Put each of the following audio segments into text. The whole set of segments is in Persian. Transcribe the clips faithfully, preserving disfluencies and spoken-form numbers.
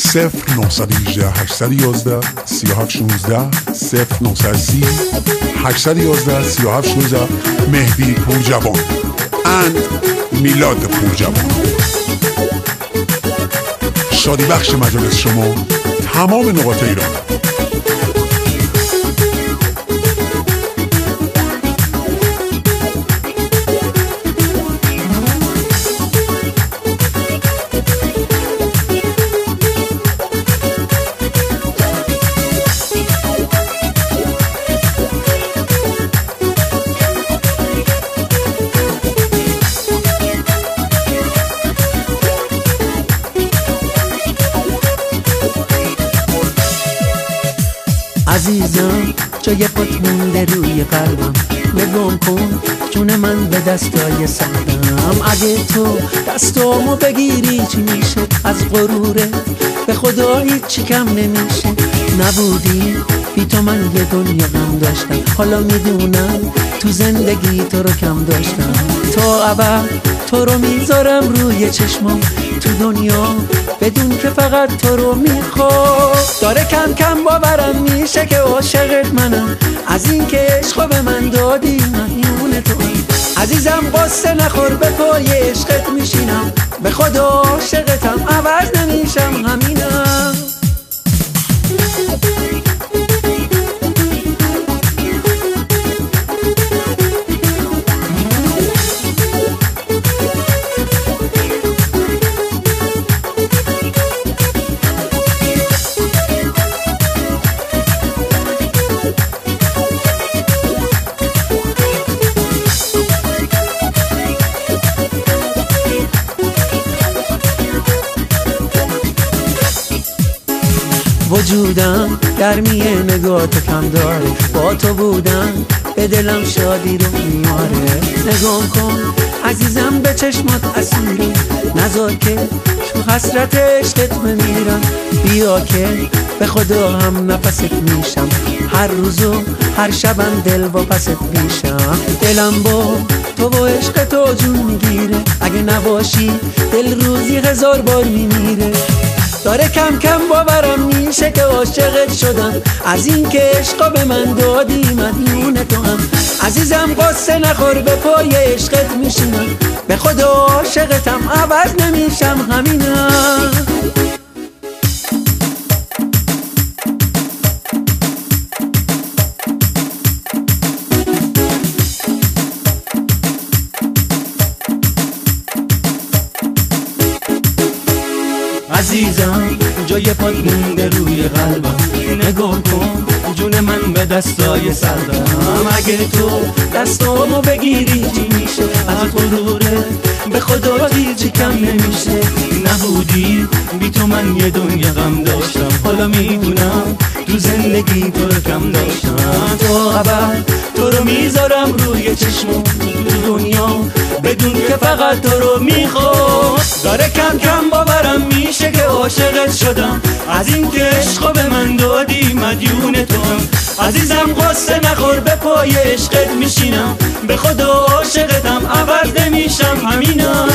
صفر نهصد و هجده هشتصد و یازده سی و هفت شانزده صفر نهصد و سی هشتصد و یازده سی و هفت شانزده. مهدی پورجوان اند میلاد پورجوان. شادی بخش مجالس شما تمام نقاط ایران. عزیزم جای پات مونده روی قلبم، نگام کن جون من به دستای سردم. اگه تو دستامو بگیری چی میشه؟ از غروره به خدا هیچی کم نمیشه. نبودی بی تو من یه دنیا غم داشتم، حالا میدونم تو زندگی تو رو کم داشتم. تا ابد تو رو میذارم روی چشمام تو دنیا، بدون که فقط تو رو میخوام. داره کم کم باورم میشه که عاشقت منم، از این که عشقو به من دادی مدیون تو. عزیزم قصه نخور به پای عشقت میشینم، به خدا عاشقتم عوض نمیشم همینم. وجودم گرمی نگاه کم داره، با تو بودم به دلم شادی رو میاره. نگام کن عزیزم به چشمات اسیرم، نذار که تو حسرت عشقت بمیرم. بیا که به خدا هم نفست میشم، هر روزو هر شبم دل و پست میشم. دلم با تو و عشق تو جون میگیره، اگه نباشی دل روزی هزار بار میمیره. داره کم کم باورم میشه که عاشقت شدم، از این که عشقا به من دادی مدیون تو هم. عزیزم قصه نخور به پای عشقت میشینم، به خدا عاشقتم عوض نمیشم همینم. عزیزم جای پات مونده روی قلبم، نگاه کن جون من به دستای سردم. اگه تو دستامو بگیری چی میشه؟ از غروره به خدا هیچی کم نمیشه. نبودی بی تو من یه دنیا غم داشتم، حالا میدونم تو زندگی تو رو کم داشتم. تا ابد تو رو میذارم روی چشمم تو دنیا، بدون که فقط تو رو میخوام. داره کم کم باورم میشه که عاشقت شدم، از این که عشقو به من دادی مدیون تو هم. عزیزم قصه نخور به پای عشقت میشینم، به خدا عاشقتم عوض نمیشم همینم.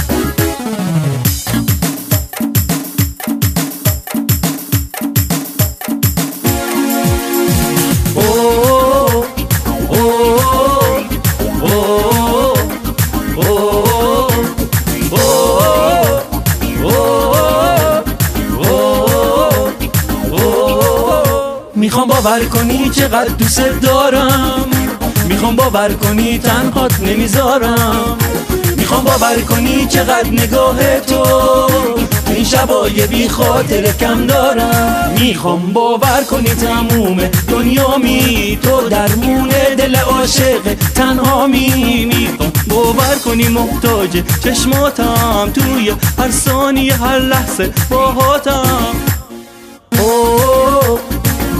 میخوام باور کنی چقدر دوست دارم، میخوام باور کنی تنهات نمیذارم. میخوام باور کنی چقدر نگاه تو این شبای بی خاطر کم دارم. میخوام باور کنی تموم دنیا می تو درمون دل عاشق تنها می. میخوام باور کنی محتاج چشماتم، توی هر ثانیه هر لحظه باهاتم. اوه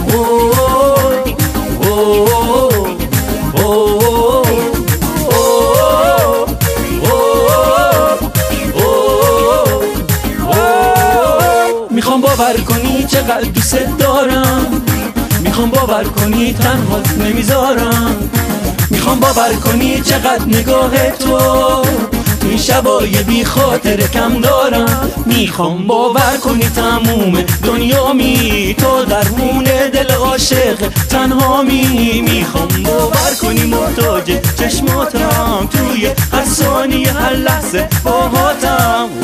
میخوام باور کنی چقدر دوست دارم، میخوام باور کنی تنهات نمیذارم. میخوام باور کنی چقدر نگاه تو تو این شبای بی خاطر کم دارم. میخوام باور کنی تموم دنیا می تو درمون دل عاشق تنها می میخوام باور کنی محتاج چشماتم توی هر ثانیه هر لحظه باهاتم